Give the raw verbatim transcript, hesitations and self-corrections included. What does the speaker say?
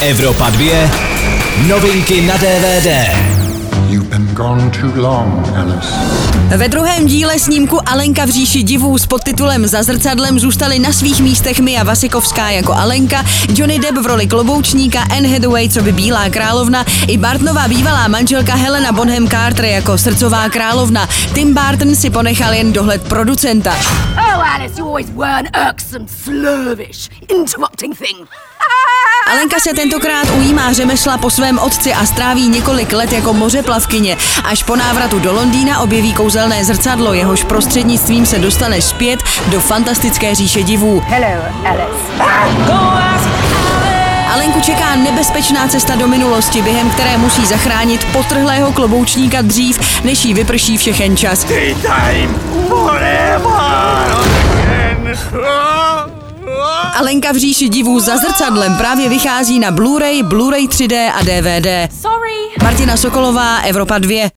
Evropa dva. Novinky na D V D. You've been gone too long, Alice. Ve druhém díle snímku Alenka v říši divů s podtitulem Za zrcadlem zůstali na svých místech Mia Wasikowská jako Alenka, Johnny Depp v roli kloboučníka, Anne Hathaway co by Bílá královna i Bartonová bývalá manželka Helena Bonham Carter jako srdcová královna. Tim Burton si ponechal jen dohled producenta. Oh, Alice, you always were an irksome, slurvish, interrupting thing. Alenka se tentokrát ujímá řemesla po svém otci a stráví několik let jako mořeplavkyně. Až po návratu do Londýna objeví kouzelné zrcadlo, jehož prostřednictvím se dostane zpět do fantastické říše divů. Hello, Alice. Alenku čeká nebezpečná cesta do minulosti, během které musí zachránit potrhlého kloboučníka dřív, než jí vyprší všechen čas. Alenka v říši divů za zrcadlem právě vychází na Blu-ray, Blu-ray tři dé a D V D. Sorry. Martina Sokolová, Evropa dva.